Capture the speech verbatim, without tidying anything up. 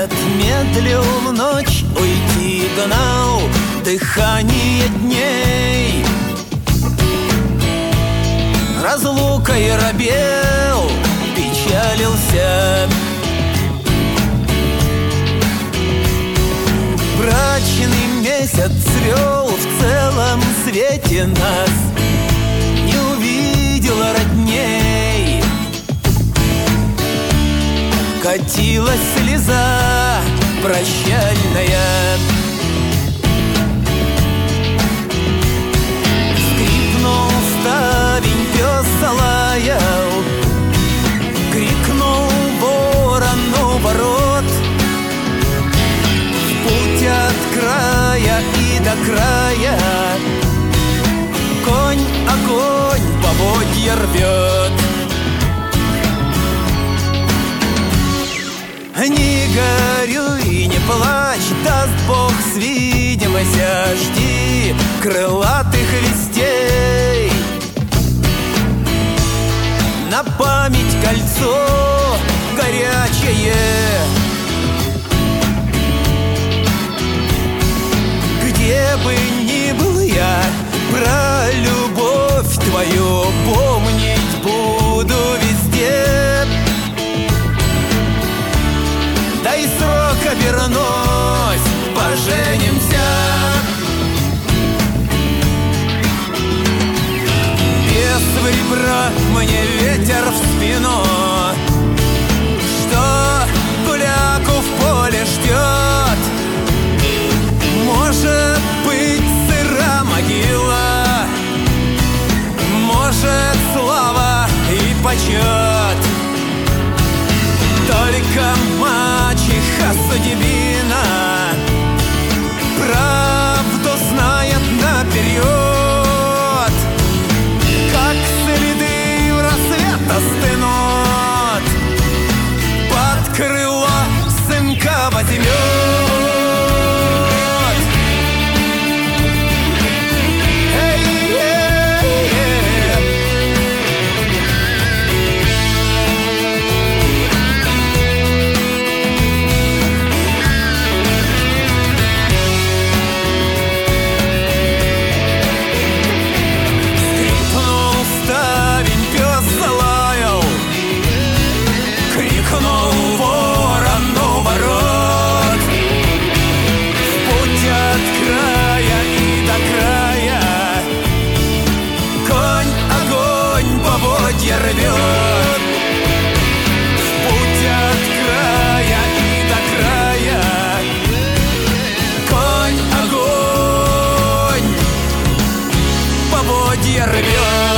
месяц медлил в ночь, уйти гнал дыхание дней. Разлукой робел, печалился. Брачный месяц свел в целом свете нас, не увидела родней. Катилась слеза прощальная, скрипнул ставень, пес залаял, крикнул ворону ворот. В путь от края и до края конь огонь поводья рвет. Не горюй, не плачь, даст Бог свидимся, жди крылатых вестей. На память кольцо горячее, где бы ни был я, про любовь твою помнить буду везде. Дай срок, обернусь, поженимся. Без ребра мне ветер в спину, что гуляку в поле ждет. Может быть, сыра могила, может, слава и почет. Только мачеха судьбина правду знает наперед. Как следы в рассвет остынут, под крыло сынка возьмет. Рвет. В путь от края и до края конь огонь поводья рвет.